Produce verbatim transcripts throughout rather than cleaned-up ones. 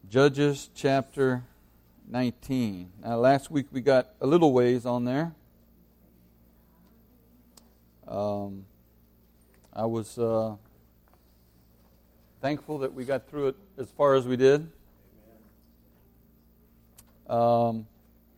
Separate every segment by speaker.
Speaker 1: Judges chapter nineteen. Now, last week we got a little ways on there. Um, I was uh, thankful that we got through it as far as we did. Um,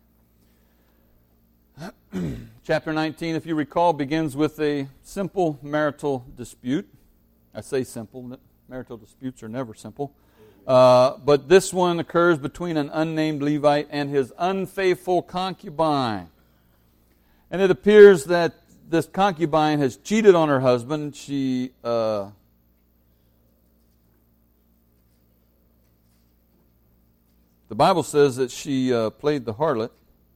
Speaker 1: chapter nineteen, if you recall, begins with a simple marital dispute. I say simple. Marital disputes are never simple. Uh, but this one occurs between an unnamed Levite and his unfaithful concubine. And it appears that this concubine has cheated on her husband. She uh, the Bible says that she uh, played the harlot,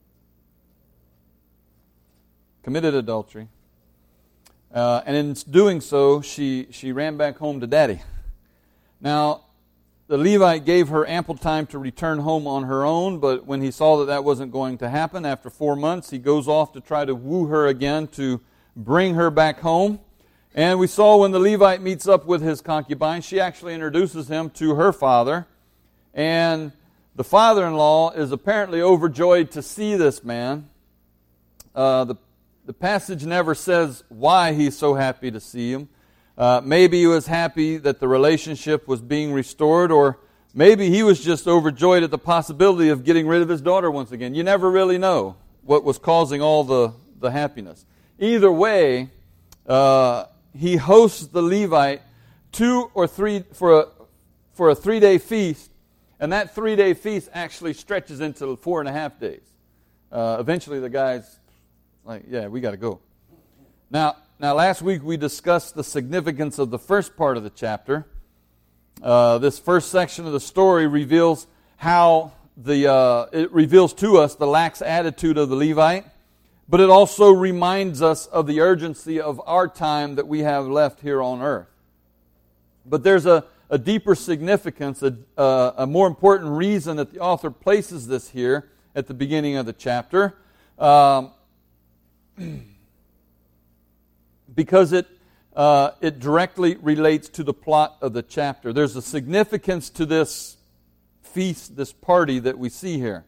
Speaker 1: committed adultery, uh, and in doing so, she she ran back home to daddy. Now, the Levite gave her ample time to return home on her own, but when he saw that that wasn't going to happen, after four months, he goes off to try to woo her again to bring her back home. And we saw when the Levite meets up with his concubine, she actually introduces him to her father. And the father-in-law is apparently overjoyed to see this man. Uh, the, the passage never says why he's so happy to see him. Uh, maybe he was happy that the relationship was being restored, or maybe he was just overjoyed at the possibility of getting rid of his daughter once again. You never really know what was causing all the, the happiness. Either way, uh, he hosts the Levite two or three for a, for a three-day feast, and that three-day feast actually stretches into four and a half days. Uh, eventually the guy's like, yeah, we got to go. Now, Now, last week we discussed the significance of the first part of the chapter. Uh, this first section of the story reveals how the uh, it reveals to us the lax attitude of the Levite, but it also reminds us of the urgency of our time that we have left here on earth. But there's a, a deeper significance, a, uh, a more important reason that the author places this here at the beginning of the chapter. Um, because it uh, it directly relates to the plot of the chapter. There's a significance to this feast, this party that we see here.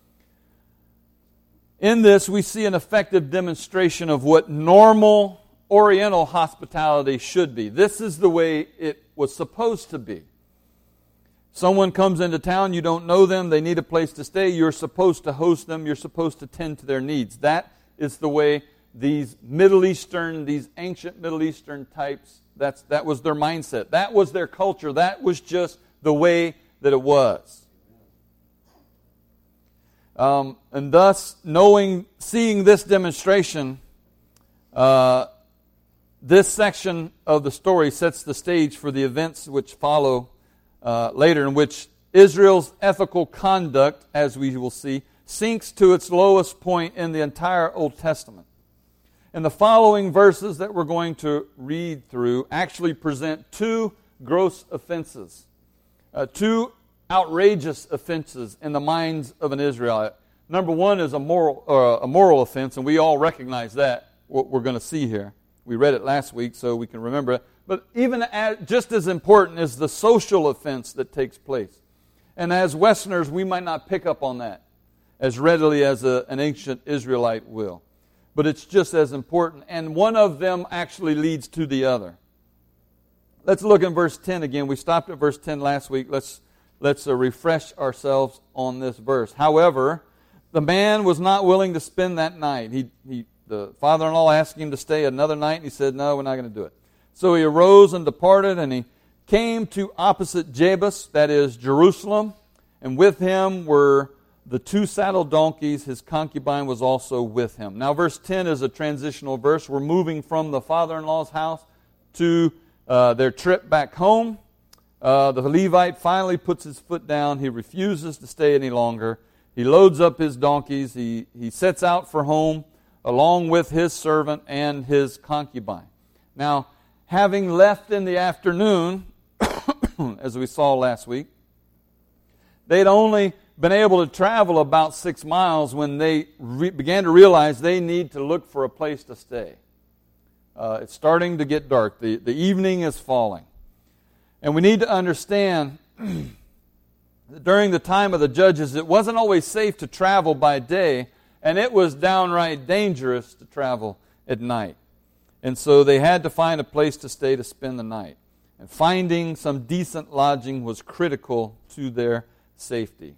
Speaker 1: In this, we see an effective demonstration of what normal Oriental hospitality should be. This is the way it was supposed to be. Someone comes into town, you don't know them, they need a place to stay, you're supposed to host them, you're supposed to tend to their needs. That is the way these Middle Eastern, these ancient Middle Eastern types, that's that was their mindset. That was their culture. That was just the way that it was. Um, and thus, knowing, seeing this demonstration, uh, this section of the story sets the stage for the events which follow uh, later, in which Israel's ethical conduct, as we will see, sinks to its lowest point in the entire Old Testament. And the following verses that we're going to read through actually present two gross offenses, uh, two outrageous offenses in the minds of an Israelite. Number one is a moral, uh, a moral offense, and we all recognize that, what we're going to see here. We read it last week, so we can remember it. But even as, just as important is the social offense that takes place. And as Westerners, we might not pick up on that as readily as a, an ancient Israelite will. But it's just as important, and one of them actually leads to the other. Let's look in verse ten again. We stopped at verse ten last week. Let's let's uh, refresh ourselves on this verse. However, the man was not willing to spend that night. He, he the father-in-law asked him to stay another night, and he said, no, we're not going to do it. So he arose and departed, and he came to opposite Jebus, that is Jerusalem, and with him were the two saddled donkeys. His concubine was also with him. Now, verse ten is a transitional verse. We're moving from the father-in-law's house to uh, their trip back home. Uh, the Levite finally puts his foot down. He refuses to stay any longer. He loads up his donkeys. He, he sets out for home along with his servant and his concubine. Now, having left in the afternoon, as we saw last week, they'd only been able to travel about six miles when they re- began to realize they need to look for a place to stay. Uh, it's starting to get dark. The, the evening is falling. And we need to understand during the time of the judges, it wasn't always safe to travel by day, and it was downright dangerous to travel at night. And so they had to find a place to stay to spend the night. And finding some decent lodging was critical to their safety.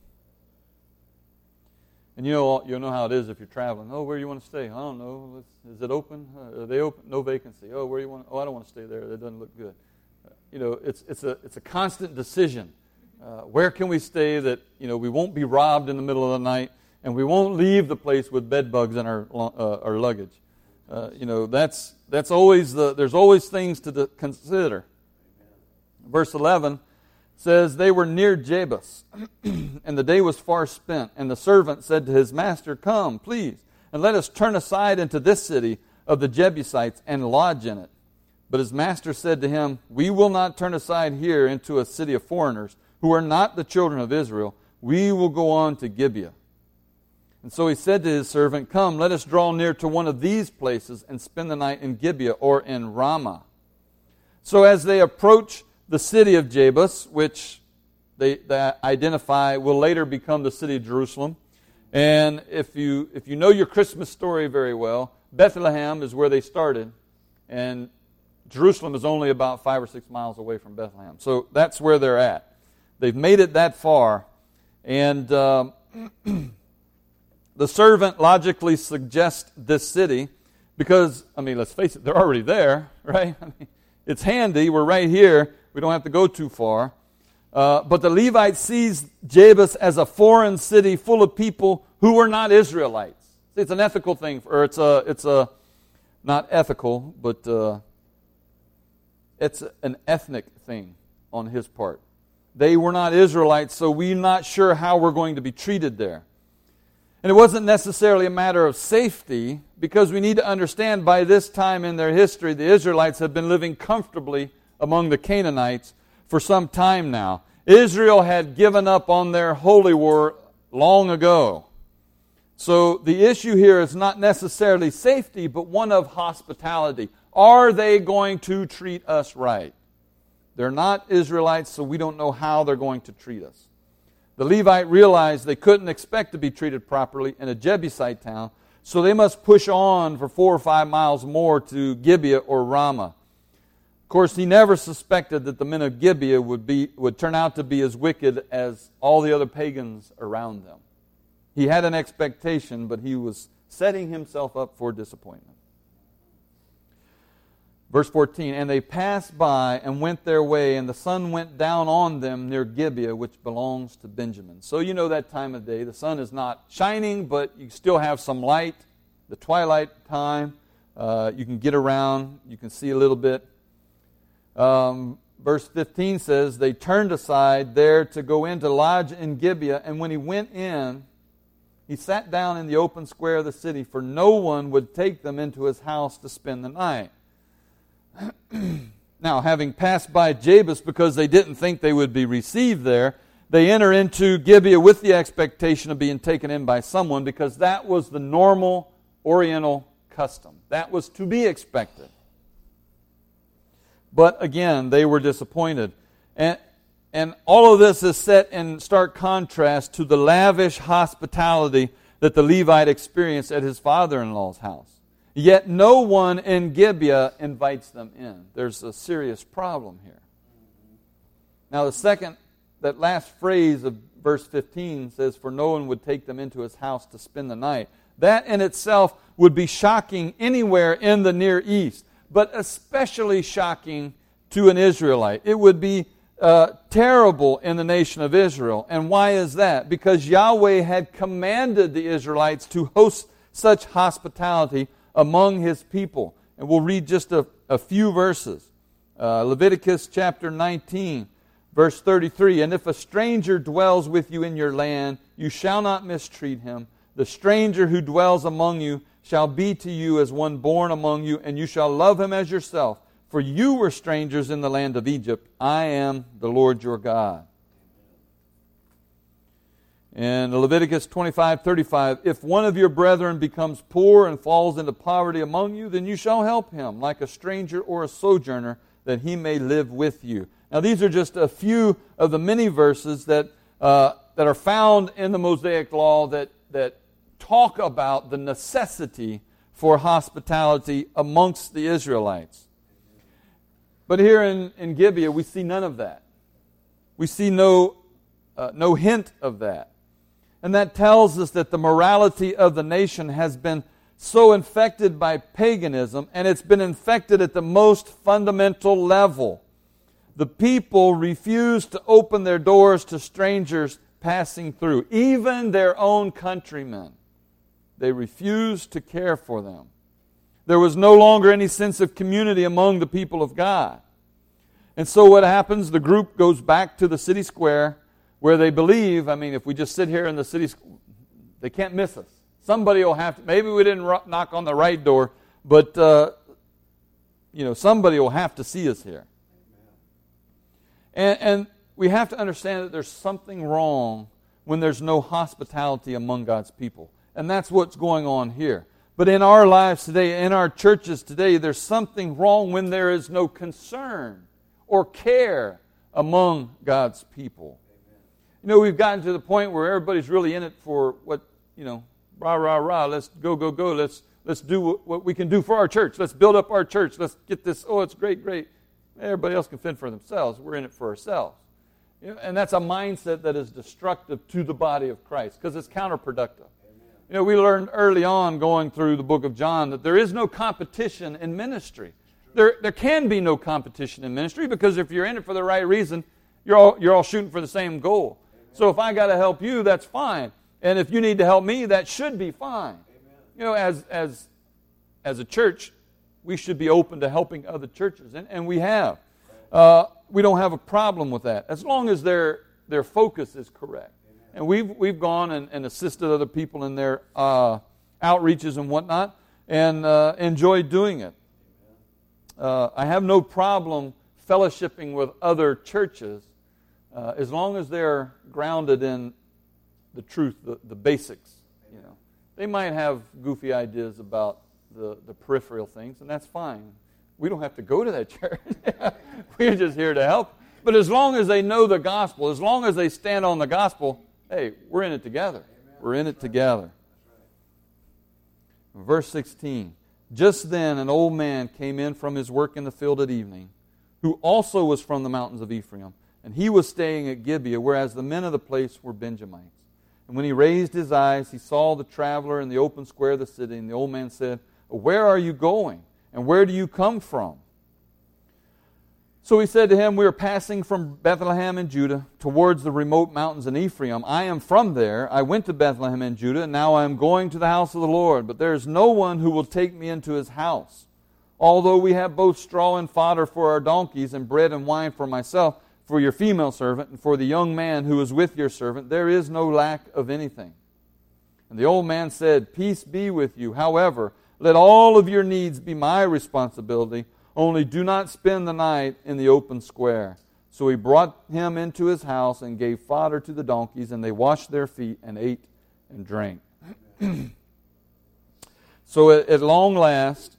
Speaker 1: And you know, you know how it is if you're traveling. Oh, where do you want to stay? I don't know. Is it open? Uh, are they open? No vacancy. Oh, where do you want? Oh, I don't want to stay there. That doesn't look good. Uh, you know, it's it's a it's a constant decision. Uh, where can we stay that you know we won't be robbed in the middle of the night, and we won't leave the place with bed bugs in our uh, our luggage. Uh, you know, that's that's always the there's always things to the, consider. Verse eleven says, they were near Jebus, and the day was far spent. And the servant said to his master, come, please, and let us turn aside into this city of the Jebusites and lodge in it. But his master said to him, we will not turn aside here into a city of foreigners, who are not the children of Israel. We will go on to Gibeah. And so he said to his servant, come, let us draw near to one of these places and spend the night in Gibeah or in Ramah. So as they approach the city of Jebus, which they, they identify will later become the city of Jerusalem. And if you if you know your Christmas story very well, Bethlehem is where they started, and Jerusalem is only about five or six miles away from Bethlehem. So that's where they're at. They've made it that far, and um, the servant logically suggests this city because, I mean, let's face it, they're already there, right? I mean, it's handy. We're right here. We don't have to go too far. Uh, but the Levite sees Jebus as a foreign city full of people who were not Israelites. It's an ethical thing, or it's a, it's a not ethical, but uh, it's an ethnic thing on his part. They were not Israelites, so we're not sure how we're going to be treated there. And it wasn't necessarily a matter of safety, because we need to understand by this time in their history, the Israelites have been living comfortably among the Canaanites for some time now. Israel had given up on their holy war long ago. So the issue here is not necessarily safety, but one of hospitality. Are they going to treat us right? They're not Israelites, so we don't know how they're going to treat us. The Levite realized they couldn't expect to be treated properly in a Jebusite town, so they must push on for four or five miles more to Gibeah or Ramah. Of course, he never suspected that the men of Gibeah would be would turn out to be as wicked as all the other pagans around them. He had an expectation, but he was setting himself up for disappointment. Verse fourteen, and they passed by and went their way, and the sun went down on them near Gibeah, which belongs to Benjamin. So you know that time of day. The sun is not shining, but you still have some light. The twilight time, uh, you can get around, you can see a little bit. Um, verse fifteen says, they turned aside there to go in to lodge in Gibeah, and when he went in, he sat down in the open square of the city, for no one would take them into his house to spend the night. Now, having passed by Jebus, because they didn't think they would be received there, they enter into Gibeah with the expectation of being taken in by someone, because that was the normal Oriental custom. That was to be expected. But again, they were disappointed. And, and all of this is set in stark contrast to the lavish hospitality that the Levite experienced at his father-in-law's house. Yet no one in Gibeah invites them in. There's a serious problem here. Now the second, that last phrase of verse fifteen says, for no one would take them into his house to spend the night. That in itself would be shocking anywhere in the Near East, but especially shocking to an Israelite. It would be uh, terrible in the nation of Israel. And why is that? Because Yahweh had commanded the Israelites to host such hospitality among His people. And we'll read just a, a few verses. Uh, Leviticus chapter nineteen, verse thirty-three, and if a stranger dwells with you in your land, you shall not mistreat him. The stranger who dwells among you shall be to you as one born among you, and you shall love him as yourself. For you were strangers in the land of Egypt. I am the Lord your God. In Leviticus twenty-five thirty-five, if one of your brethren becomes poor and falls into poverty among you, then you shall help him, like a stranger or a sojourner, that he may live with you. Now these are just a few of the many verses that uh, that are found in the Mosaic Law that, that talk about the necessity for hospitality amongst the Israelites. But here in, in Gibeah, we see none of that. We see no, uh, no hint of that. And that tells us that the morality of the nation has been so infected by paganism, and it's been infected at the most fundamental level. The people refuse to open their doors to strangers passing through, even their own countrymen. They refused to care for them. There was no longer any sense of community among the people of God. And so what happens? The group goes back to the city square where they believe, I mean, if we just sit here in the city square, they can't miss us. Somebody will have to, maybe we didn't knock on the right door, but, uh, you know, somebody will have to see us here. And, and we have to understand that there's something wrong when there's no hospitality among God's people. And that's what's going on here. But in our lives today, in our churches today, there's something wrong when there is no concern or care among God's people. You know, we've gotten to the point where everybody's really in it for what, you know, rah, rah, rah, let's go, go, go, let's let's do what, what we can do for our church. Let's build up our church. Let's get this, oh, it's great, great. Everybody else can fend for themselves. We're in it for ourselves. You know, and that's a mindset that is destructive to the body of Christ because it's counterproductive. You know, we learned early on going through the book of John that there is no competition in ministry. There, there can be no competition in ministry because if you're in it for the right reason, you're all, you're all shooting for the same goal. So if I got to help you, that's fine. And if you need to help me, that should be fine. You know, as as as a church, we should be open to helping other churches, and, and we have. Uh, we don't have a problem with that, as long as their their focus is correct. And we've we've gone and, and assisted other people in their uh, outreaches and whatnot, and uh, enjoyed doing it. Uh, I have no problem fellowshipping with other churches uh, as long as they're grounded in the truth, the, the basics. You know, they might have goofy ideas about the, the peripheral things, and that's fine. We don't have to go to that church. We're just here to help. But as long as they know the gospel, as long as they stand on the gospel, hey, we're in it together. We're in it together. Verse sixteen. Just then an old man came in from his work in the field at evening, who also was from the mountains of Ephraim, and he was staying at Gibeah, whereas the men of the place were Benjamites. And when he raised his eyes, he saw the traveler in the open square of the city, and the old man said, "Where are you going, and where do you come from?" So he said to him, "We are passing from Bethlehem in Judah towards the remote mountains in Ephraim. I am from there. I went to Bethlehem in Judah, and now I am going to the house of the Lord. But there is no one who will take me into his house. Although we have both straw and fodder for our donkeys, and bread and wine for myself, for your female servant, and for the young man who is with your servant, there is no lack of anything." And the old man said, "Peace be with you. However, let all of your needs be my responsibility. Only do not spend the night in the open square." So he brought him into his house and gave fodder to the donkeys, and they washed their feet and ate and drank. So at, at long last,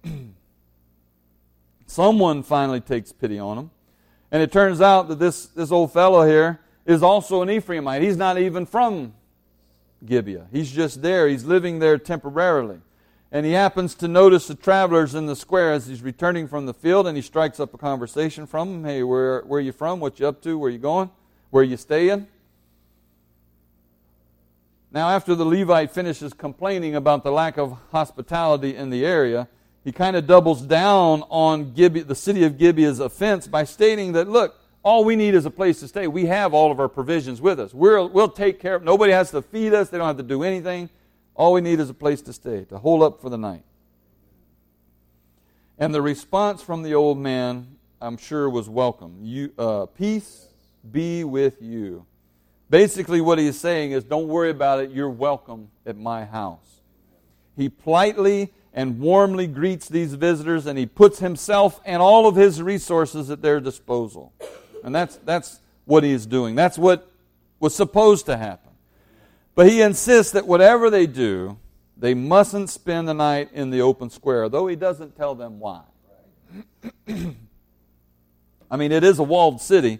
Speaker 1: someone finally takes pity on him. And it turns out that this, this old fellow here is also an Ephraimite. He's not even from Gibeah. He's just there. He's living there temporarily. And he happens to notice the travelers in the square as he's returning from the field, and he strikes up a conversation from them. "Hey, where, where are you from? What you up to? Where you going? Where you staying?" Now, after the Levite finishes complaining about the lack of hospitality in the area, he kind of doubles down on Gibeah, the city of Gibeah's offense by stating that, look, all we need is a place to stay. We have all of our provisions with us. We're, we'll take care of. Nobody has to feed us. They don't have to do anything. All we need is a place to stay, to hold up for the night. And the response from the old man, I'm sure, was welcome. You, uh, peace be with you. Basically what he is saying is, don't worry about it. You're welcome at my house. He politely and warmly greets these visitors, and he puts himself and all of his resources at their disposal. And that's, that's what he is doing. That's what was supposed to happen. But he insists that whatever they do, they mustn't spend the night in the open square, though he doesn't tell them why. I mean, it is a walled city,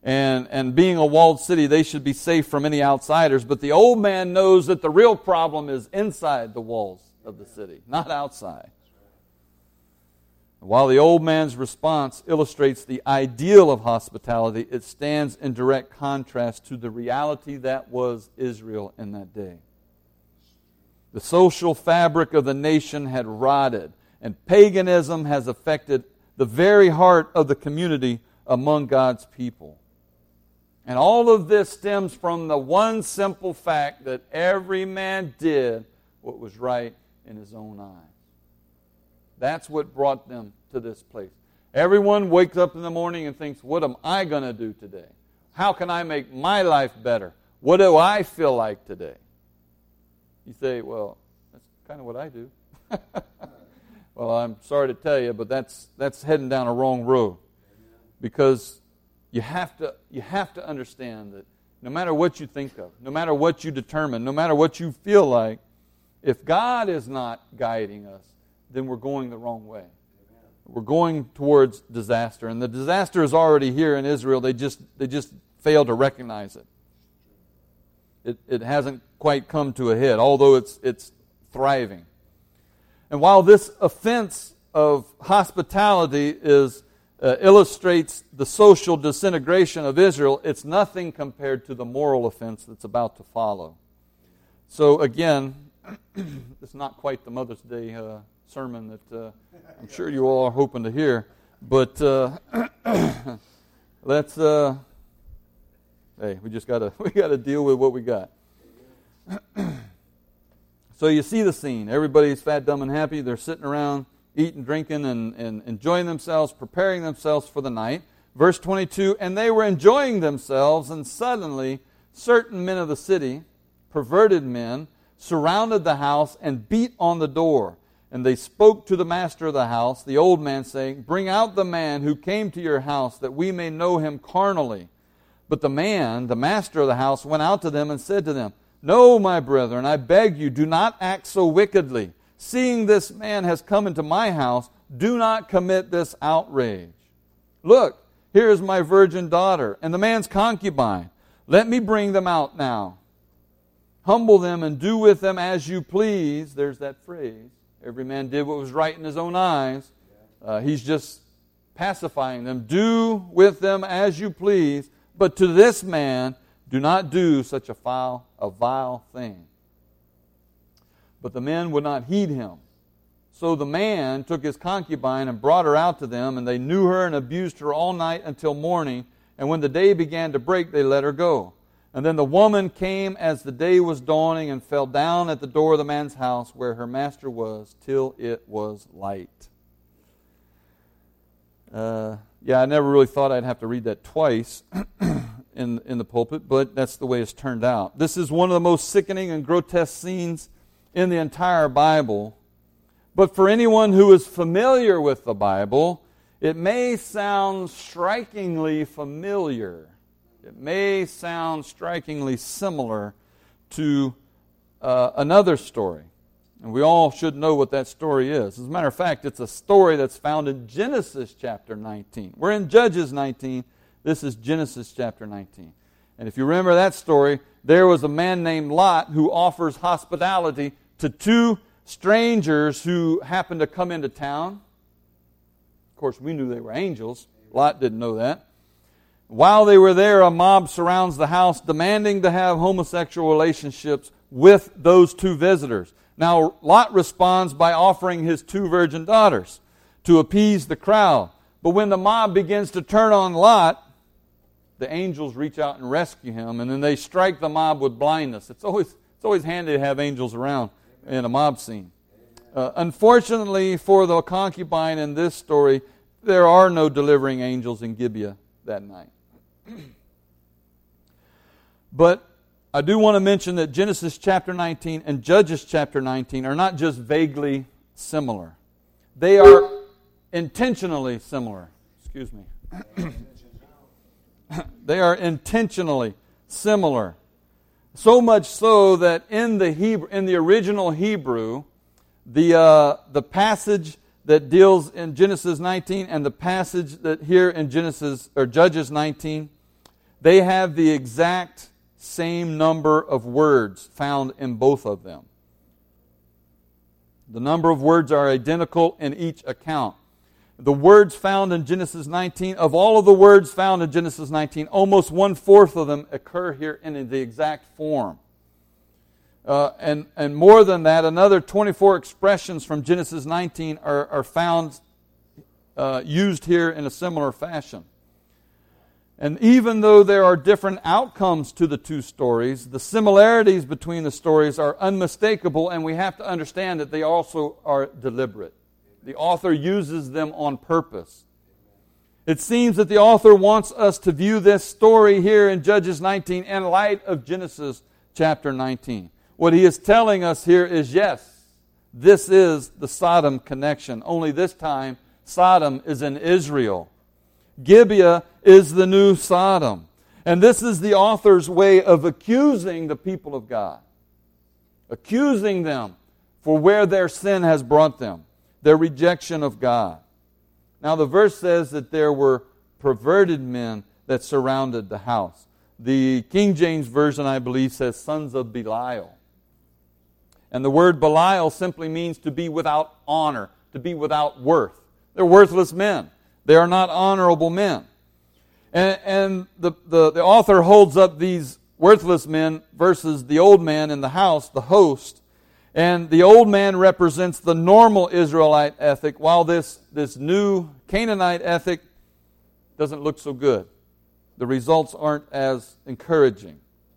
Speaker 1: And, and being a walled city, they should be safe from any outsiders. But the old man knows that the real problem is inside the walls of the city, not outside. While the old man's response illustrates the ideal of hospitality, it stands in direct contrast to the reality that was Israel in that day. The social fabric of the nation had rotted, and paganism has affected the very heart of the community among God's people. And all of this stems from the one simple fact that every man did what was right in his own eyes. That's what brought them to this place. Everyone wakes up in the morning and thinks, what am I going to do today? How can I make my life better? What do I feel like today? You say, well, that's kind of what I do. Well, I'm sorry to tell you, but that's that's heading down a wrong road. Because you have to you have to understand that no matter what you think of, no matter what you determine, no matter what you feel like, if God is not guiding us, then we're going the wrong way. We're going towards disaster. And the disaster is already here in Israel. They just they just fail to recognize it. It it hasn't quite come to a head, although it's it's thriving. And while this offense of hospitality is uh, illustrates the social disintegration of Israel, it's nothing compared to the moral offense that's about to follow. So again, it's not quite the Mother's Day uh, sermon that uh, I'm sure you all are hoping to hear, but uh, let's. Uh, hey, we just gotta we gotta deal with what we got. So you see the scene. Everybody's fat, dumb, and happy. They're sitting around eating, drinking, and, and enjoying themselves, preparing themselves for the night. Verse twenty-two, and they were enjoying themselves, and suddenly certain men of the city, perverted men, surrounded the house and beat on the door. And they spoke to the master of the house, the old man, saying, bring out the man who came to your house, that we may know him carnally. But the man, the master of the house, went out to them and said to them, no, my brethren, I beg you, do not act so wickedly. Seeing this man has come into my house, do not commit this outrage. Look, here is my virgin daughter, and the man's concubine. Let me bring them out now. Humble them and do with them as you please. There's that phrase. Every man did what was right in his own eyes. Uh, he's just pacifying them. Do with them as you please, but to this man do not do such a foul, a vile thing. But the men would not heed him. So the man took his concubine and brought her out to them, and they knew her and abused her all night until morning. And when the day began to break, they let her go. And then the woman came as the day was dawning and fell down at the door of the man's house where her master was till it was light. Uh, yeah, I never really thought I'd have to read that twice in, in the pulpit, but that's the way it's turned out. This is one of the most sickening and grotesque scenes in the entire Bible. But for anyone who is familiar with the Bible, it may sound strikingly familiar. It may sound strikingly similar to uh, another story. And we all should know what that story is. As a matter of fact, it's a story that's found in Genesis chapter nineteen. We're in Judges nineteen. This is Genesis chapter nineteen. And if you remember that story, there was a man named Lot who offers hospitality to two strangers who happened to come into town. Of course, we knew they were angels. Lot didn't know that. While they were there, a mob surrounds the house, demanding to have homosexual relationships with those two visitors. Now, Lot responds by offering his two virgin daughters to appease the crowd. But when the mob begins to turn on Lot, the angels reach out and rescue him, and then they strike the mob with blindness. It's always, it's always handy to have angels around in a mob scene. Uh, unfortunately for the concubine in this story, there are no delivering angels in Gibeah that night. But I do want to mention that Genesis chapter nineteen and Judges chapter nineteen are not just vaguely similar. They are intentionally similar. Excuse me. They are intentionally similar. So much so that in the Hebrew, in the original Hebrew, the uh, the passage that deals in Genesis nineteen and the passage that here in Genesis or Judges nineteen they have the exact same number of words found in both of them. The number of words are identical in each account. The words found in Genesis nineteen, of all of the words found in Genesis nineteen, almost one-fourth of them occur here in the exact form. Uh, and, and more than that, another twenty-four expressions from Genesis nineteen are, are found uh, used here in a similar fashion. And even though there are different outcomes to the two stories, the similarities between the stories are unmistakable, and we have to understand that they also are deliberate. The author uses them on purpose. It seems that the author wants us to view this story here in Judges nineteen in light of Genesis chapter nineteen. What he is telling us here is, yes, this is the Sodom connection. Only this time, Sodom is in Israel. Gibeah is the new Sodom. And this is the author's way of accusing the people of God. Accusing them for where their sin has brought them. Their rejection of God. Now the verse says that there were perverted men that surrounded the house. The King James Version, I believe, says sons of Belial. And the word Belial simply means to be without honor, to be without worth. They're worthless men. They are not honorable men. And, and the, the, the author holds up these worthless men versus the old man in the house, the host. And the old man represents the normal Israelite ethic, while this, this new Canaanite ethic doesn't look so good. The results aren't as encouraging.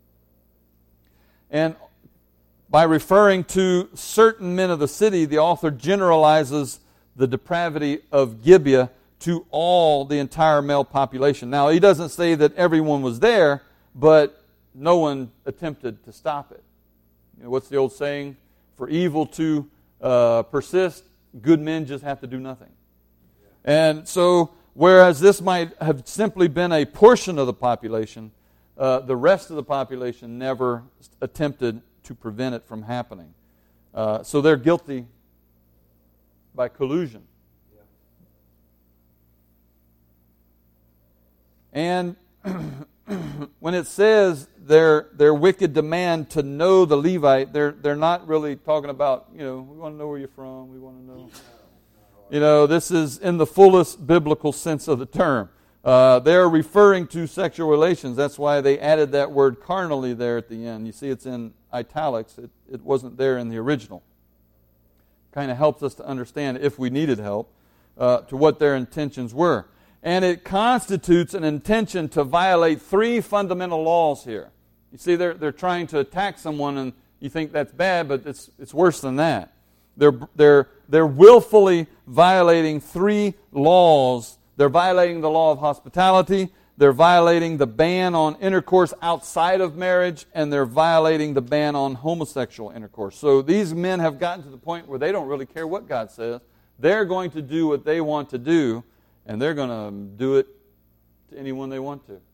Speaker 1: And by referring to certain men of the city, the author generalizes the depravity of Gibeah to all the entire male population. Now, he doesn't say that everyone was there, but no one attempted to stop it. You know, what's the old saying? For evil to uh, persist, good men just have to do nothing. And so, whereas this might have simply been a portion of the population, uh, the rest of the population never attempted to prevent it from happening. Uh, so they're guilty by collusion. And when it says their their wicked demand to know the Levite, they're they're not really talking about, you know, we want to know where you're from, we want to know. You know, this is in the fullest biblical sense of the term. Uh, they're referring to sexual relations. That's why they added that word carnally there at the end. You see it's in italics. It, it wasn't there in the original. Kind of helps us to understand, if we needed help, uh, to what their intentions were. And it constitutes an intention to violate three fundamental laws here. You see, they're, they're trying to attack someone, and you think that's bad, but it's, it's worse than that. They're, they're, they're willfully violating three laws. They're violating the law of hospitality, they're violating the ban on intercourse outside of marriage, and they're violating the ban on homosexual intercourse. So these men have gotten to the point where they don't really care what God says. They're going to do what they want to do, and they're going to do it to anyone they want to.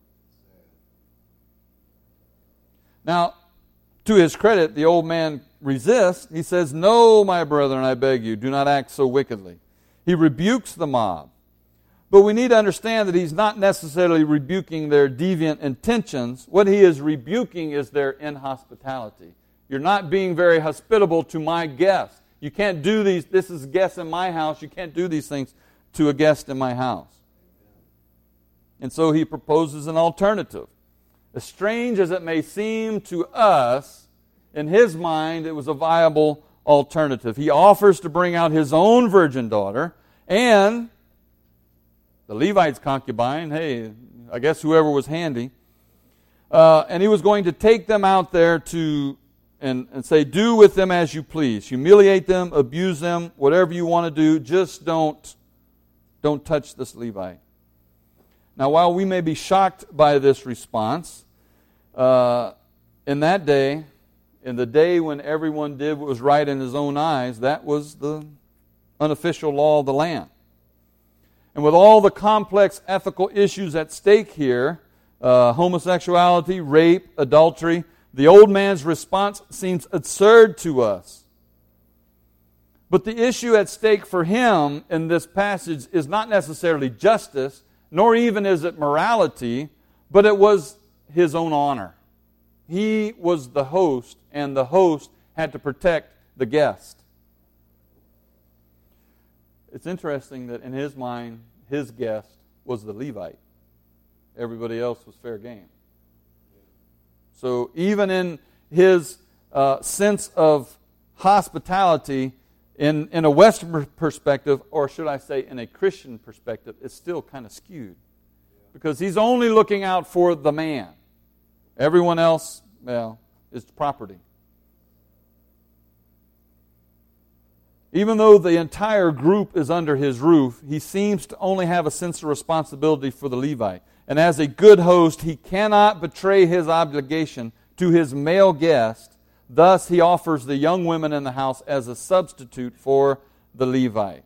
Speaker 1: Now, to his credit, the old man resists. He says, "No, my brethren, I beg you, do not act so wickedly." He rebukes the mob. But we need to understand that he's not necessarily rebuking their deviant intentions. What he is rebuking is their inhospitality. You're not being very hospitable to my guests. You can't do these. This is guests in my house. You can't do these things to a guest in my house. And so he proposes an alternative. As strange as it may seem to us, in his mind it was a viable alternative. He offers to bring out his own virgin daughter and the Levite's concubine, hey, I guess whoever was handy. Uh, and he was going to take them out there to and, and say, do with them as you please. Humiliate them, abuse them, whatever you want to do. Just don't, don't touch this Levite. Now, while we may be shocked by this response, uh, in that day, in the day when everyone did what was right in his own eyes, that was the unofficial law of the land. And with all the complex ethical issues at stake here, uh, homosexuality, rape, adultery, the old man's response seems absurd to us. But the issue at stake for him in this passage is not necessarily justice, nor even is it morality, but it was his own honor. He was the host, and the host had to protect the guest. It's interesting that in his mind, his guest was the Levite. Everybody else was fair game. So even in his uh, sense of hospitality, in, in a Western perspective, or should I say in a Christian perspective, it's still kind of skewed. Because he's only looking out for the man. Everyone else, well, is property. Even though the entire group is under his roof, he seems to only have a sense of responsibility for the Levite. And as a good host, he cannot betray his obligation to his male guest. Thus, he offers the young women in the house as a substitute for the Levite.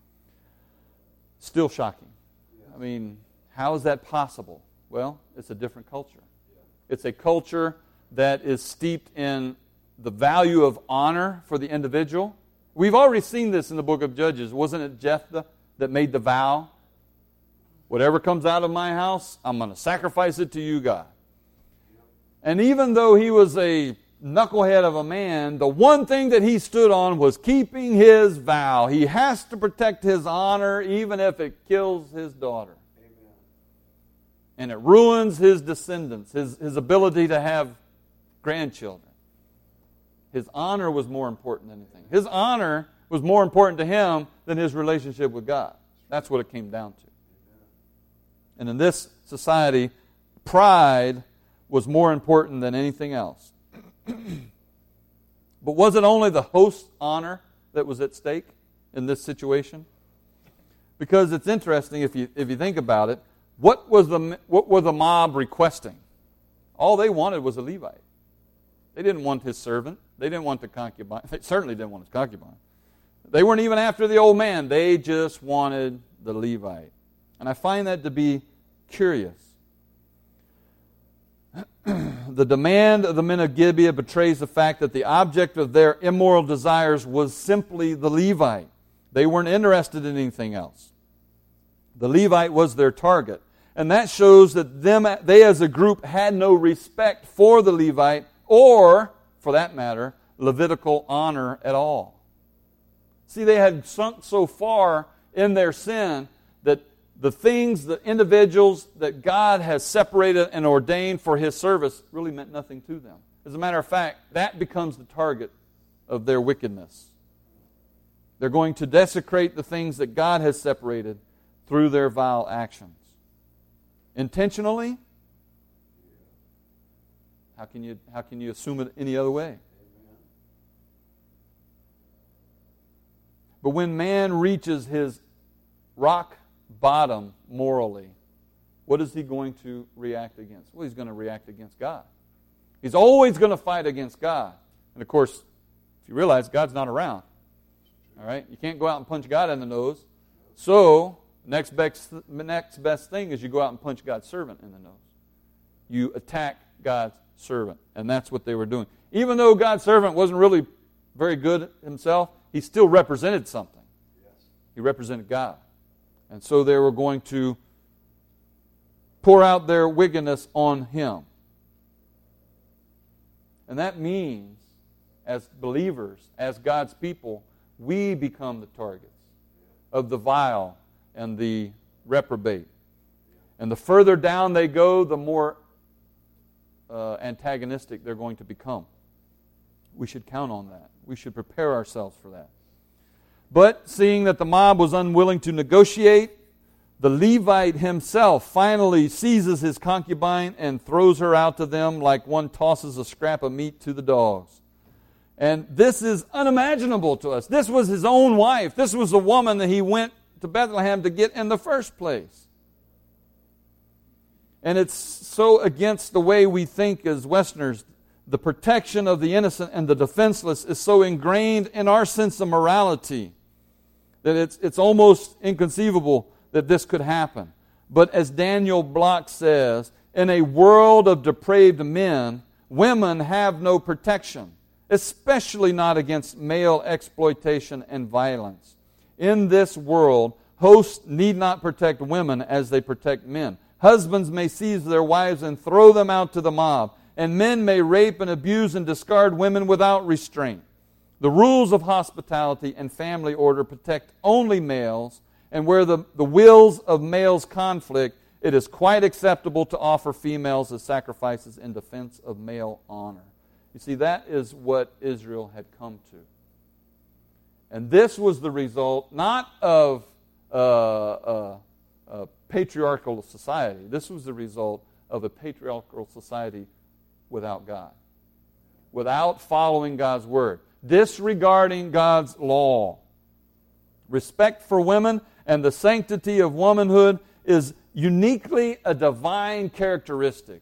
Speaker 1: Still shocking. I mean, how is that possible? Well, it's a different culture. It's a culture that is steeped in the value of honor for the individual. We've already seen this in the book of Judges. Wasn't it Jephthah that made the vow? Whatever comes out of my house, I'm going to sacrifice it to you, God. And even though he was a knucklehead of a man, the one thing that he stood on was keeping his vow. He has to protect his honor even if it kills his daughter. Amen. And it ruins his descendants, his, his ability to have grandchildren. His honor was more important than anything. His honor was more important to him than his relationship with God. That's what it came down to. And in this society, pride was more important than anything else. But was it only the host's honor that was at stake in this situation? Because it's interesting if you if you think about it. What was the what were the mob requesting? All they wanted was a Levite. They didn't want his servant. They didn't want the concubine. They certainly didn't want his concubine. They weren't even after the old man. They just wanted the Levite. And I find that to be curious. The demand of the men of Gibeah betrays the fact that the object of their immoral desires was simply the Levite. They weren't interested in anything else. The Levite was their target. And that shows that them, they as a group had no respect for the Levite or, for that matter, Levitical honor at all. See, they had sunk so far in their sin that the things, the individuals that God has separated and ordained for His service really meant nothing to them. As a matter of fact, that becomes the target of their wickedness. They're going to desecrate the things that God has separated through their vile actions. Intentionally? How can you, how can you assume it any other way? But when man reaches his rock bottom morally, what is he going to react against? Well, he's going to react against God. He's always going to fight against God. And of course, if you realize God's not around, all right, you can't go out and punch God in the nose. So, next best, next best thing is you go out and punch God's servant in the nose. You attack God's servant. And that's what they were doing. Even though God's servant wasn't really very good himself, he still represented something. He represented God. And so they were going to pour out their wickedness on him. And that means, as believers, as God's people, we become the targets of the vile and the reprobate. And the further down they go, the more uh, antagonistic they're going to become. We should count on that. We should prepare ourselves for that. But seeing that the mob was unwilling to negotiate, the Levite himself finally seizes his concubine and throws her out to them like one tosses a scrap of meat to the dogs. And this is unimaginable to us. This was his own wife. This was the woman that he went to Bethlehem to get in the first place. And it's so against the way we think as Westerners. The protection of the innocent and the defenseless is so ingrained in our sense of morality that it's, it's almost inconceivable that this could happen. But as Daniel Block says, in a world of depraved men, women have no protection, especially not against male exploitation and violence. In this world, hosts need not protect women as they protect men. Husbands may seize their wives and throw them out to the mob, and men may rape and abuse and discard women without restraint. The rules of hospitality and family order protect only males, and where the, the wills of males conflict, it is quite acceptable to offer females as sacrifices in defense of male honor. You see, that is what Israel had come to. And this was the result not of uh, uh, a patriarchal society. This was the result of a patriarchal society without God, without following God's word, disregarding God's law. Respect for women and the sanctity of womanhood is uniquely a divine characteristic.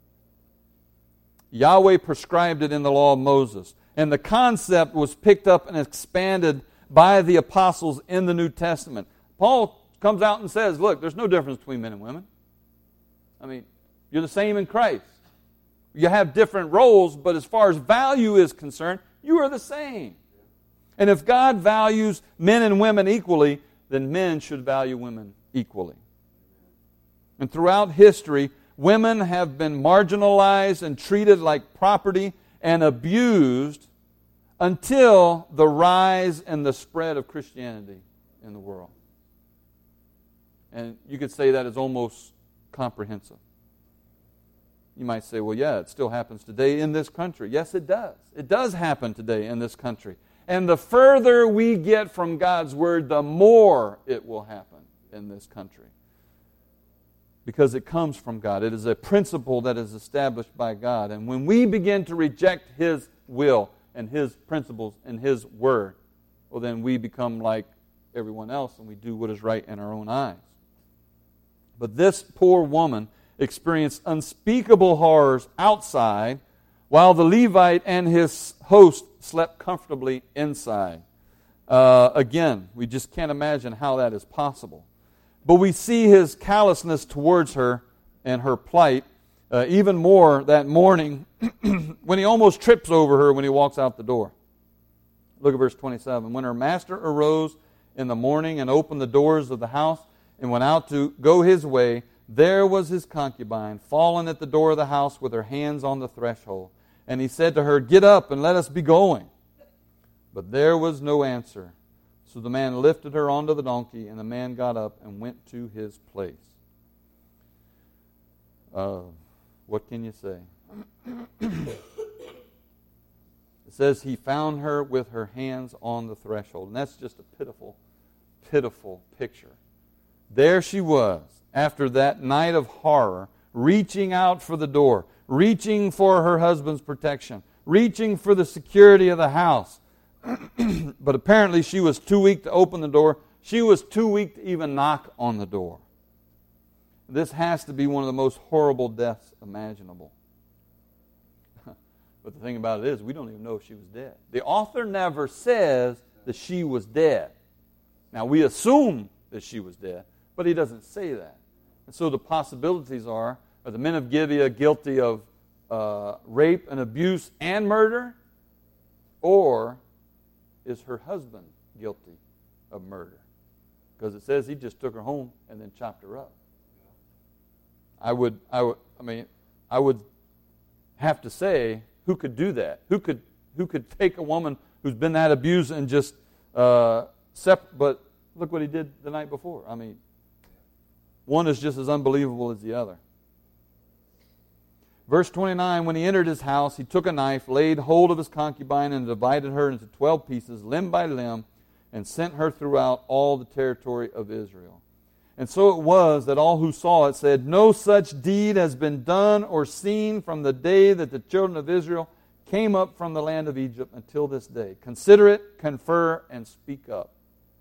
Speaker 1: Yahweh prescribed it in the law of Moses, and the concept was picked up and expanded by the apostles in the New Testament. Paul comes out and says, look, there's no difference between men and women. I mean, you're the same in Christ. You have different roles, but as far as value is concerned, you are the same. And if God values men and women equally, then men should value women equally. And throughout history, women have been marginalized and treated like property and abused until the rise and the spread of Christianity in the world. And you could say that is almost comprehensive. You might say, well, yeah, it still happens today in this country. Yes, it does. It does happen today in this country. And the further we get from God's word, the more it will happen in this country. Because it comes from God. It is a principle that is established by God. And when we begin to reject His will and His principles and His word, well, then we become like everyone else and we do what is right in our own eyes. But this poor woman experienced unspeakable horrors outside, while the Levite and his host slept comfortably inside. Uh, again, we just can't imagine how that is possible. But we see his callousness towards her and her plight uh, even more that morning when he almost trips over her when he walks out the door. Look at verse twenty-seven. When her master arose in the morning and opened the doors of the house and went out to go his way, there was his concubine, fallen at the door of the house with her hands on the threshold. And he said to her, get up and let us be going. But there was no answer. So the man lifted her onto the donkey, and the man got up and went to his place. Uh, what can you say? It says he found her with her hands on the threshold. And that's just a pitiful, pitiful picture. There she was, after that night of horror, reaching out for the door, reaching for her husband's protection, reaching for the security of the house. But apparently she was too weak to open the door. She was too weak to even knock on the door. This has to be one of the most horrible deaths imaginable. But the thing about it is, we don't even know if she was dead. The author never says that she was dead. Now, we assume that she was dead, but he doesn't say that. And so the possibilities are, are the men of Gibeah guilty of uh, rape and abuse and murder? Or is her husband guilty of murder? Because it says he just took her home and then chopped her up. I would, I would, I mean, I would have to say, who could do that? Who could, who could take a woman who's been that abused and just uh, sep- But look what he did the night before. I mean, one is just as unbelievable as the other. Verse twenty-nine, when he entered his house, he took a knife, laid hold of his concubine, and divided her into twelve pieces, limb by limb, and sent her throughout all the territory of Israel. And so it was that all who saw it said, no such deed has been done or seen from the day that the children of Israel came up from the land of Egypt until this day. Consider it, confer, and speak up.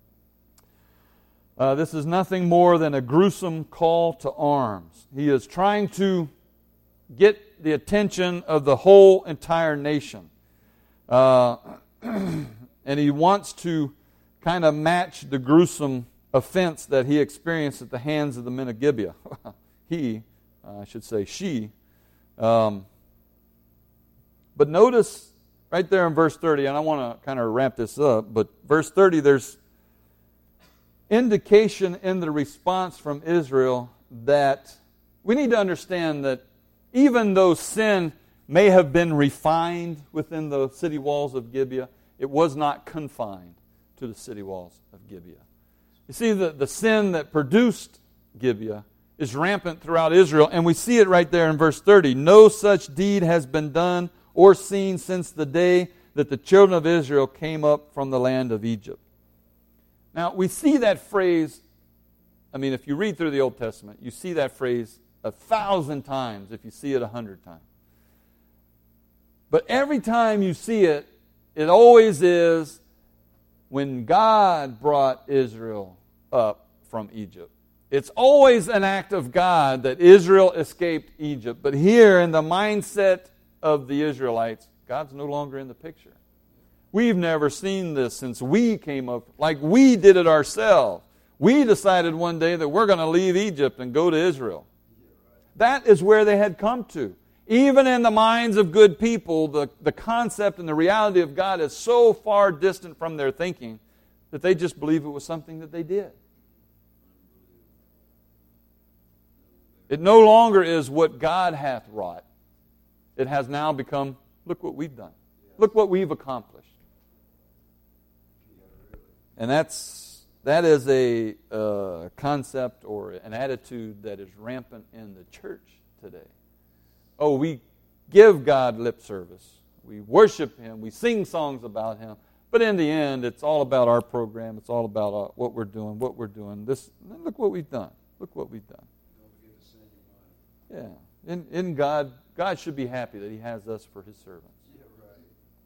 Speaker 1: Uh, this is nothing more than a gruesome call to arms. He is trying to get the attention of the whole entire nation. Uh, and he wants to kind of match the gruesome offense that he experienced at the hands of the men of Gibeah. he, uh, I should say she. Um, but notice right there in verse thirty, and I want to kind of wrap this up, but verse thirty, there's indication in the response from Israel that we need to understand that even though sin may have been refined within the city walls of Gibeah, it was not confined to the city walls of Gibeah. You see, the, the sin that produced Gibeah is rampant throughout Israel, and we see it right there in verse thirty. No such deed has been done or seen since the day that the children of Israel came up from the land of Egypt. Now, we see that phrase, I mean, if you read through the Old Testament, you see that phrase a thousand times if you see it a hundred times. But every time you see it, it always is when God brought Israel up from Egypt. It's always an act of God that Israel escaped Egypt. But here in the mindset of the Israelites, God's no longer in the picture. We've never seen this since we came up, like we did it ourselves. We decided one day that we're going to leave Egypt and go to Israel. That is where they had come to. Even in the minds of good people, the, the concept and the reality of God is so far distant from their thinking that they just believe it was something that they did. It no longer is what God hath wrought. It has now become, look what we've done. Look what we've accomplished. And that's that is a uh, concept or an attitude that is rampant in the church today. Oh, we give God lip service. We worship Him. We sing songs about Him. But in the end, it's all about our program. It's all about uh, what we're doing, what we're doing. This, look what we've done. Look what we've done. Yeah. In, in God, God should be happy that He has us for His servants. Yeah, right.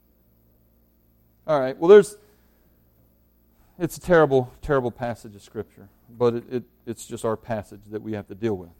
Speaker 1: All right. Well, there's, it's a terrible, terrible passage of Scripture. But it, it, it's just our passage that we have to deal with.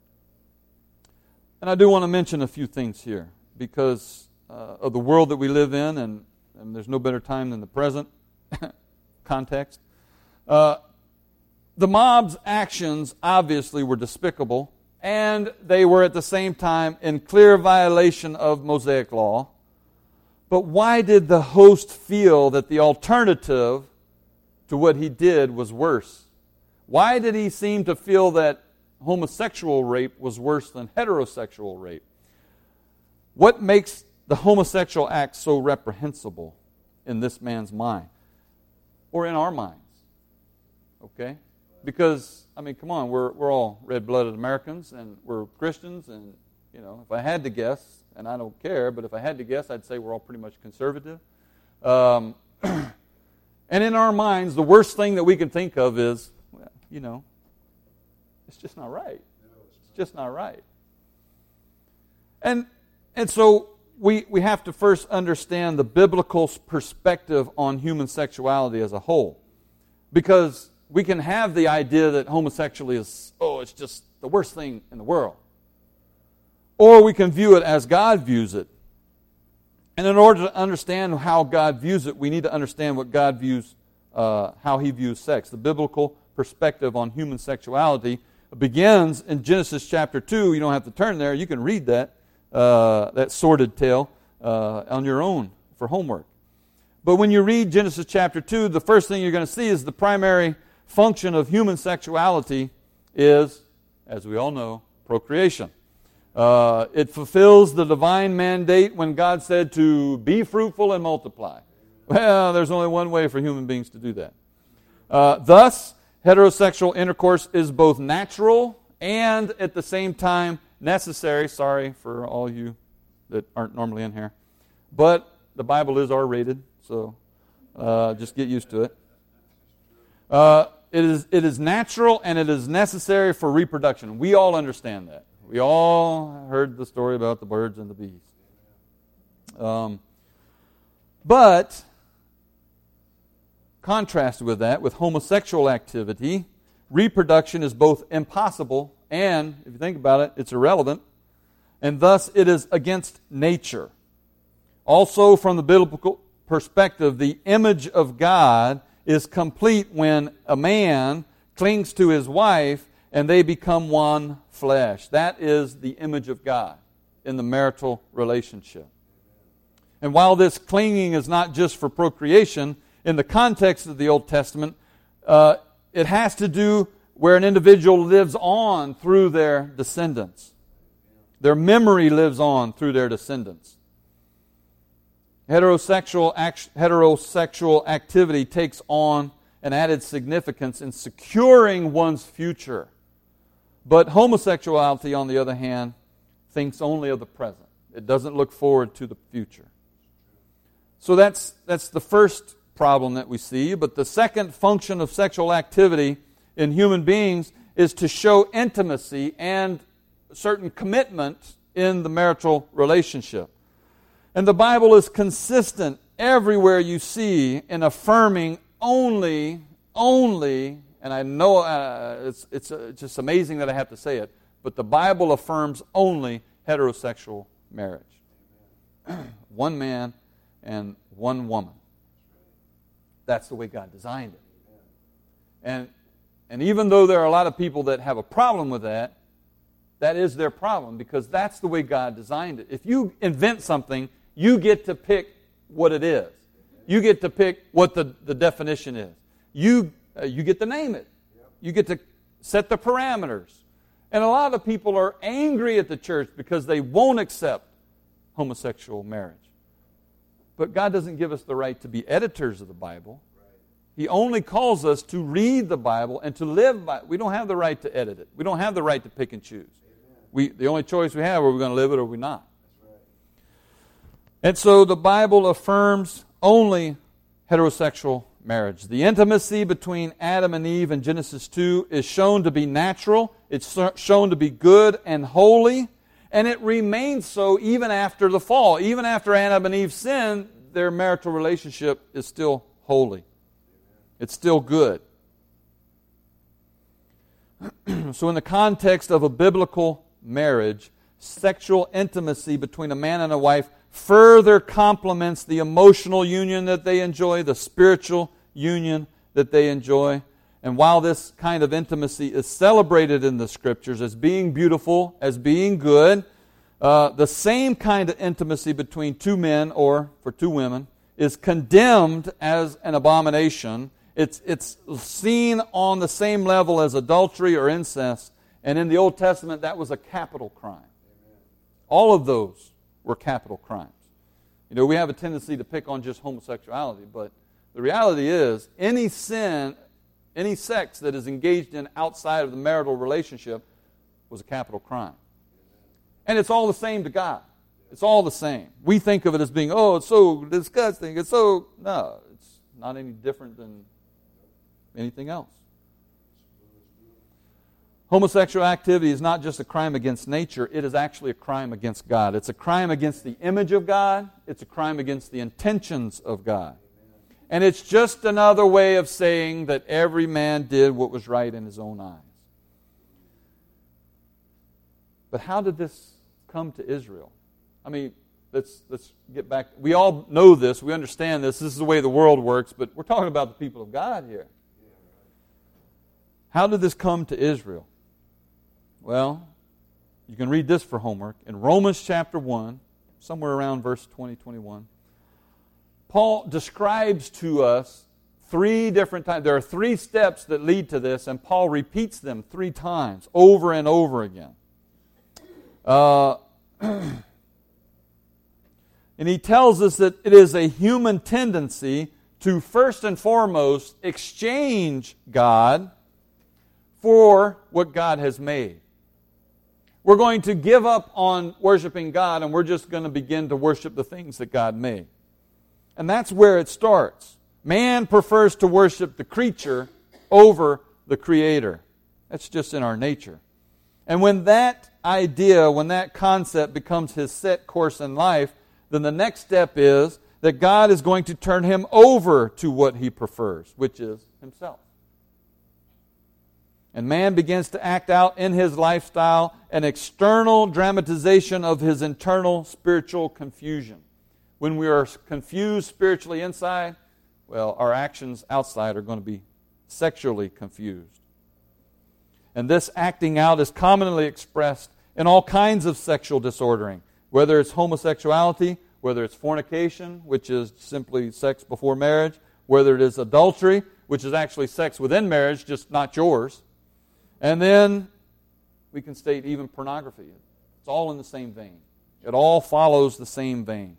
Speaker 1: And I do want to mention a few things here because uh, of the world that we live in, and, and there's no better time than the present context. Uh, the mob's actions obviously were despicable, and they were at the same time in clear violation of Mosaic law. But why did the host feel that the alternative to what he did was worse? Why did he seem to feel that homosexual rape was worse than heterosexual rape? What makes the homosexual act so reprehensible in this man's mind? Or in our minds? Okay? Because, I mean, come on, we're we're all red-blooded Americans, and we're Christians, and, you know, if I had to guess, and I don't care, but if I had to guess, I'd say we're all pretty much conservative. Um, and in our minds, the worst thing that we can think of is, well, you know, it's just not right. It's just not right. And and so we we have to first understand the biblical perspective on human sexuality as a whole. Because we can have the idea that homosexuality is, oh, it's just the worst thing in the world. Or we can view it as God views it. And in order to understand how God views it, we need to understand what God views, uh, how He views sex. The biblical perspective on human sexuality begins in Genesis chapter two. You don't have to turn there. You can read that, uh, that sordid tale uh, on your own for homework. But when you read Genesis chapter two, the first thing you're going to see is the primary function of human sexuality is, as we all know, procreation. Uh, it fulfills the divine mandate when God said to be fruitful and multiply. Well, there's only one way for human beings to do that. Uh, thus, heterosexual intercourse is both natural and at the same time necessary. Sorry for all you that aren't normally in here. But the Bible is R-rated, so uh, just get used to it. Uh, it is it is natural and it is necessary for reproduction. We all understand that. We all heard the story about the birds and the bees. Um, but, contrasted with that, with homosexual activity, reproduction is both impossible and, if you think about it, it's irrelevant, and thus it is against nature. Also, from the biblical perspective, the image of God is complete when a man clings to his wife and they become one flesh. That is the image of God in the marital relationship. And while this clinging is not just for procreation, in the context of the Old Testament, uh, it has to do where an individual lives on through their descendants. Their memory lives on through their descendants. Heterosexual, act, heterosexual activity takes on an added significance in securing one's future. But homosexuality, on the other hand, thinks only of the present. It doesn't look forward to the future. So that's, that's the first problem that we see. But the second function of sexual activity in human beings is to show intimacy and certain commitment in the marital relationship. And the Bible is consistent everywhere you see in affirming only, only, and I know uh, it's, it's uh, just amazing that I have to say it, but the Bible affirms only heterosexual marriage. One man and one woman. That's the way God designed it. And, and even though there are a lot of people that have a problem with that, that is their problem, because that's the way God designed it. If you invent something, you get to pick what it is. You get to pick what the, the definition is. You, uh, you get to name it. You get to set the parameters. And a lot of people are angry at the church because they won't accept homosexual marriage. But God doesn't give us the right to be editors of the Bible. He only calls us to read the Bible and to live by it. We don't have the right to edit it. We don't have the right to pick and choose. We, the only choice we have, are we going to live it or are we not? And so the Bible affirms only heterosexual marriage. The intimacy between Adam and Eve in Genesis two is shown to be natural. It's shown to be good and holy. And it remains so even after the fall. Even after Adam and Eve sinned, their marital relationship is still holy. It's still good. So in the context of a biblical marriage, sexual intimacy between a man and a wife further complements the emotional union that they enjoy, the spiritual union that they enjoy. And while this kind of intimacy is celebrated in the Scriptures as being beautiful, as being good, uh, the same kind of intimacy between two men or for two women is condemned as an abomination. It's, it's seen on the same level as adultery or incest. And in the Old Testament, that was a capital crime. All of those were capital crimes. You know, we have a tendency to pick on just homosexuality, but the reality is any sin, any sex that is engaged in outside of the marital relationship was a capital crime. And it's all the same to God. It's all the same. We think of it as being, oh, it's so disgusting. It's so, no, it's not any different than anything else. Homosexual activity is not just a crime against nature, it is actually a crime against God. It's a crime against the image of God. It's a crime against the intentions of God. And it's just another way of saying that every man did what was right in his own eyes. But how did this come to Israel? I mean, let's let's get back. We all know this. We understand this. This is the way the world works. But we're talking about the people of God here. How did this come to Israel? Well, you can read this for homework. In Romans chapter one, somewhere around verse twenty, twenty-one, Paul describes to us three different times. There are three steps that lead to this, and Paul repeats them three times, over and over again. Uh, and he tells us that it is a human tendency to first and foremost exchange God for what God has made. We're going to give up on worshiping God, and we're just going to begin to worship the things that God made. And that's where it starts. Man prefers to worship the creature over the Creator. That's just in our nature. And when that idea, when that concept becomes his set course in life, then the next step is that God is going to turn him over to what he prefers, which is himself. And man begins to act out in his lifestyle an external dramatization of his internal spiritual confusion. When we are confused spiritually inside, well, our actions outside are going to be sexually confused. And this acting out is commonly expressed in all kinds of sexual disordering, whether it's homosexuality, whether it's fornication, which is simply sex before marriage, whether it is adultery, which is actually sex within marriage, just not yours, And then we can state even pornography. It's all in the same vein. It all follows the same vein.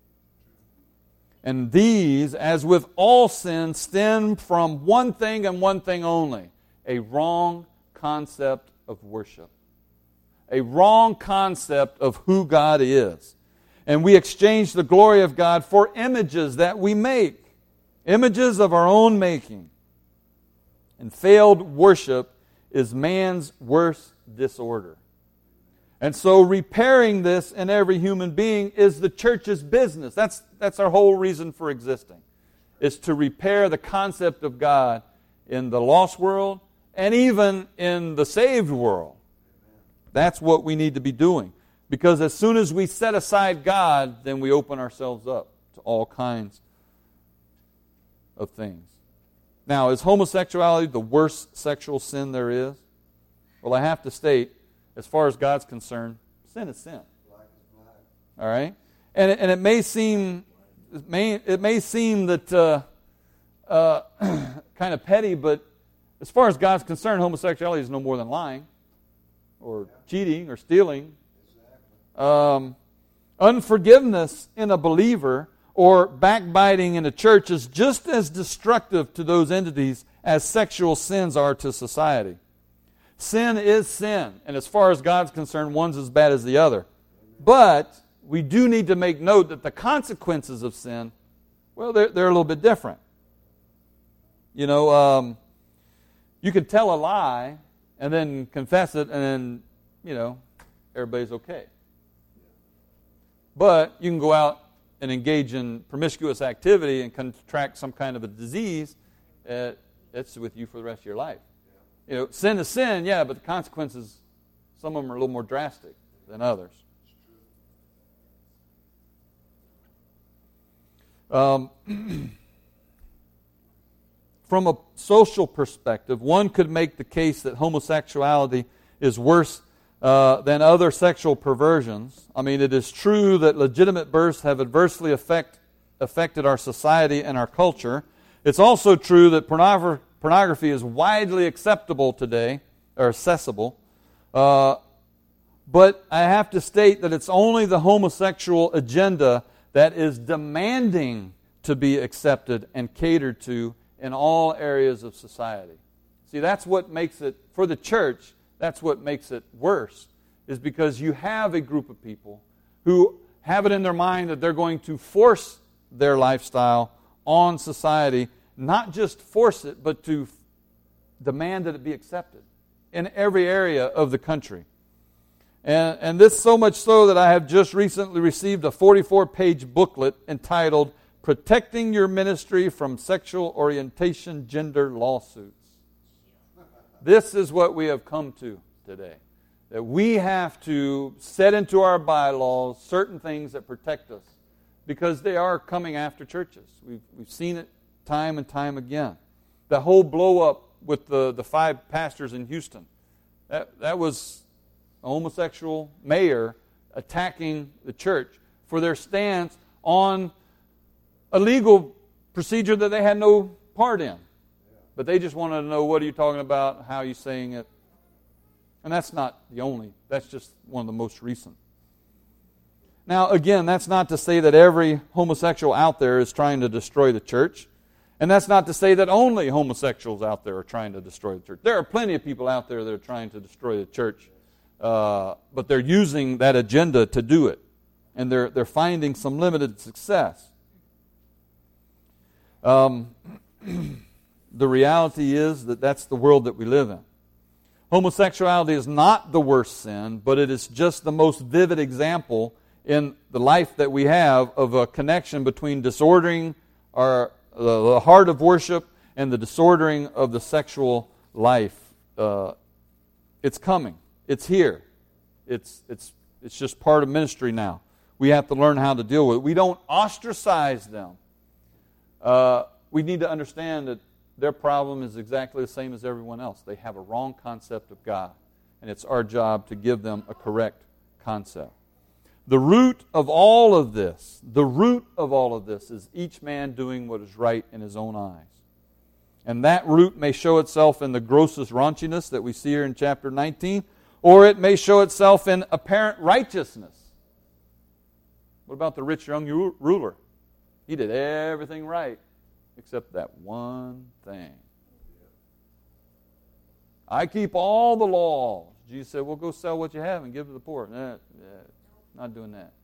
Speaker 1: And these, as with all sin, stem from one thing and one thing only: a wrong concept of worship. A wrong concept of who God is. And we exchange the glory of God for images that we make. Images of our own making. And failed worship is man's worst disorder. And so repairing this in every human being is the church's business. That's, that's our whole reason for existing, is to repair the concept of God in the lost world and even in the saved world. That's what we need to be doing. Because as soon as we set aside God, then we open ourselves up to all kinds of things. Now, is homosexuality the worst sexual sin there is? Well, I have to state, as far as God's concerned, sin is sin. All right? And it, and it may seem it may, it may seem that uh, uh, kind of petty, but as far as God's concerned, homosexuality is no more than lying or cheating or stealing. Um, unforgiveness in a believer or backbiting in a church is just as destructive to those entities as sexual sins are to society. Sin is sin, and as far as God's concerned, one's as bad as the other. But we do need to make note that the consequences of sin, well, they're, they're a little bit different. You know, um, you could tell a lie and then confess it, and then, you know, everybody's okay. But you can go out and engage in promiscuous activity and contract some kind of a disease, uh, it's with you for the rest of your life. You know, sin is sin, yeah, but the consequences, some of them are a little more drastic than others. Um, from a social perspective, one could make the case that homosexuality is worse uh, than other sexual perversions. I mean, it is true that legitimate births have adversely affect, affected our society and our culture. It's also true that pornography Pornography is widely acceptable today, or accessible. Uh, but I have to state that it's only the homosexual agenda that is demanding to be accepted and catered to in all areas of society. See, that's what makes it, for the church, that's what makes it worse, is because you have a group of people who have it in their mind that they're going to force their lifestyle on society. Not just force it, but to demand that it be accepted in every area of the country. And, and this so much so that I have just recently received a forty-four page booklet entitled Protecting Your Ministry from Sexual Orientation Gender Lawsuits. This is what we have come to today. That we have to set into our bylaws certain things that protect us, because they are coming after churches. We've, we've seen it time and time again. The whole blow-up with the, the five pastors in Houston, that, that was a homosexual mayor attacking the church for their stance on a legal procedure that they had no part in. But they just wanted to know, what are you talking about, how are you saying it? And that's not the only, that's just one of the most recent. Now, again, that's not to say that every homosexual out there is trying to destroy the church. And that's not to say that only homosexuals out there are trying to destroy the church. There are plenty of people out there that are trying to destroy the church, uh, but they're using that agenda to do it. And they're, they're finding some limited success. Um, the reality is that that's the world that we live in. Homosexuality is not the worst sin, but it is just the most vivid example in the life that we have of a connection between disordering our the heart of worship and the disordering of the sexual life. Uh, it's coming. It's here. It's it's it's just part of ministry now. We have to learn how to deal with it. We don't ostracize them. Uh, we need to understand that their problem is exactly the same as everyone else. They have a wrong concept of God, and it's our job to give them a correct concept. The root of all of this, the root of all of this is each man doing what is right in his own eyes. And that root may show itself in the grossest raunchiness that we see here in chapter nineteen, or it may show itself in apparent righteousness. What about the rich young ruler? He did everything right except that one thing. I keep all the laws. Jesus said, well, go sell what you have and give to the poor. Nah, nah, not doing that.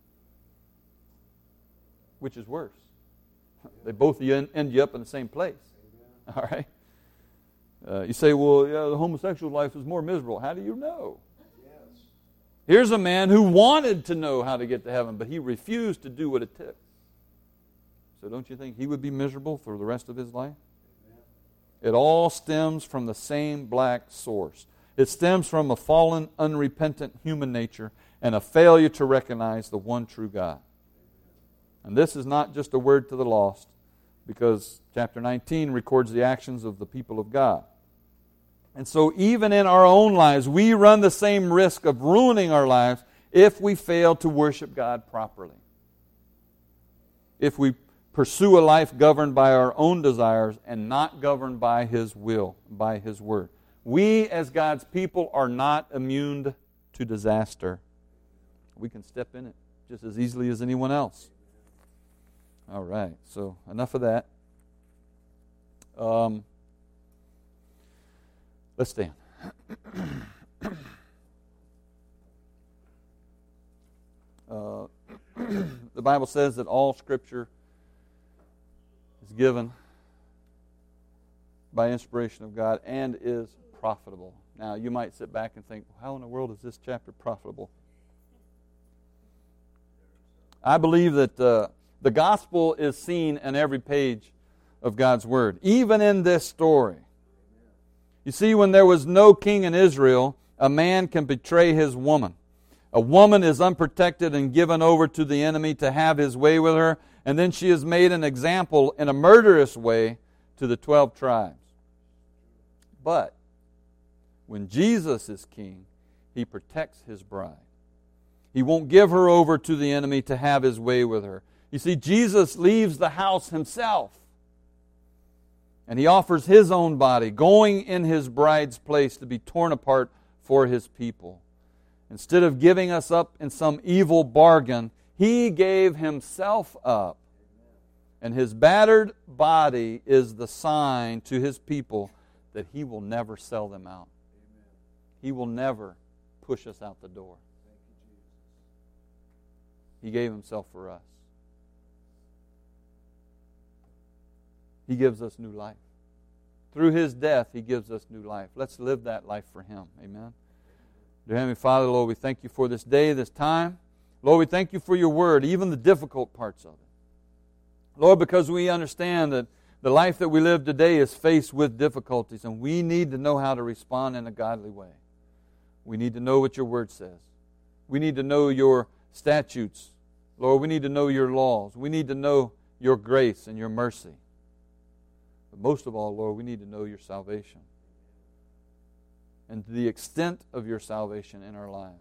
Speaker 1: Which is worse? They both end you up in the same place. All right? Uh, you say, well, yeah, the homosexual life is more miserable. How do you know? Yes. Here's a man who wanted to know how to get to heaven, but he refused to do what it took. So don't you think he would be miserable for the rest of his life? Amen. It all stems from the same black source. It stems from a fallen, unrepentant human nature and a failure to recognize the one true God. And this is not just a word to the lost, because chapter nineteen records the actions of the people of God. And so even in our own lives, we run the same risk of ruining our lives if we fail to worship God properly. If we pursue a life governed by our own desires and not governed by His will, by His Word. We as God's people are not immune to disaster. We can step in it just as easily as anyone else. All right, so enough of that. Um, let's stand. uh, the Bible says that all Scripture is given by inspiration of God and is profitable. Now, you might sit back and think, how in the world is this chapter profitable? I believe that uh, the gospel is seen in every page of God's Word, even in this story. You see, when there was no king in Israel, a man can betray his woman. A woman is unprotected and given over to the enemy to have his way with her, and then she is made an example in a murderous way to the twelve tribes. But when Jesus is king, He protects His bride. He won't give her over to the enemy to have His way with her. You see, Jesus leaves the house Himself, and He offers His own body, going in His bride's place to be torn apart for His people. Instead of giving us up in some evil bargain, He gave Himself up. And His battered body is the sign to His people that He will never sell them out. He will never push us out the door. He gave Himself for us. He gives us new life. Through His death, He gives us new life. Let's live that life for Him. Amen. Dear Heavenly Father, Lord, we thank You for this day, this time. Lord, we thank You for Your Word, even the difficult parts of it. Lord, because we understand that the life that we live today is faced with difficulties, and we need to know how to respond in a godly way. We need to know what Your Word says. We need to know Your statutes. Lord, we need to know Your laws. We need to know Your grace and Your mercy. But most of all, Lord, we need to know Your salvation and the extent of Your salvation in our lives.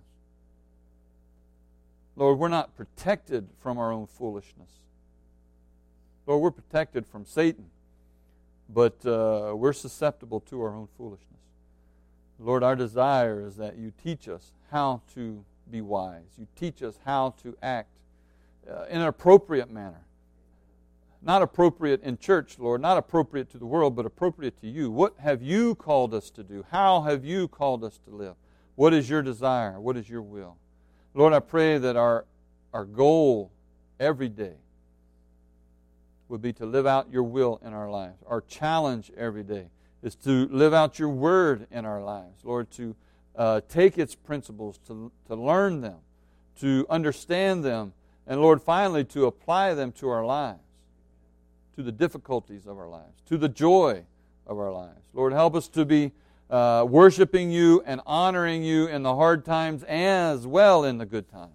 Speaker 1: Lord, we're not protected from our own foolishness. Lord, we're protected from Satan, but uh, we're susceptible to our own foolishness. Lord, our desire is that You teach us how to be wise. You teach us how to act uh, in an appropriate manner. Not appropriate in church, Lord, not appropriate to the world, but appropriate to You. What have You called us to do? How have You called us to live? What is Your desire? What is Your will? Lord, I pray that our, our goal every day would be to live out Your will in our lives. Our challenge every day is to live out Your Word in our lives. Lord, to uh, take its principles, to, to learn them, to understand them, and Lord, finally, to apply them to our lives, to the difficulties of our lives, to the joy of our lives. Lord, help us to be uh, worshiping You and honoring You in the hard times as well in the good times.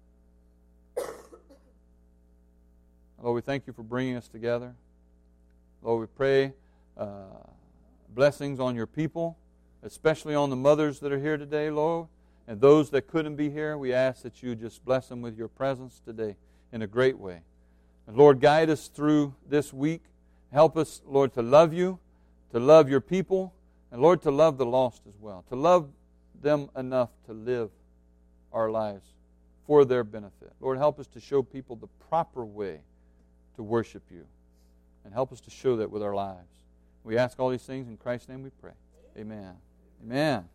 Speaker 1: Lord, we thank You for bringing us together. Lord, we pray uh, blessings on Your people, especially on the mothers that are here today, Lord, and those that couldn't be here. We ask that You just bless them with Your presence today in a great way. And Lord, guide us through this week. Help us, Lord, to love You, to love your people, and Lord, to love the lost as well, to love them enough to live our lives for their benefit. Lord, help us to show people the proper way to worship you, and help us to show that with our lives. We ask all these things in Christ's name we pray. Amen. Amen.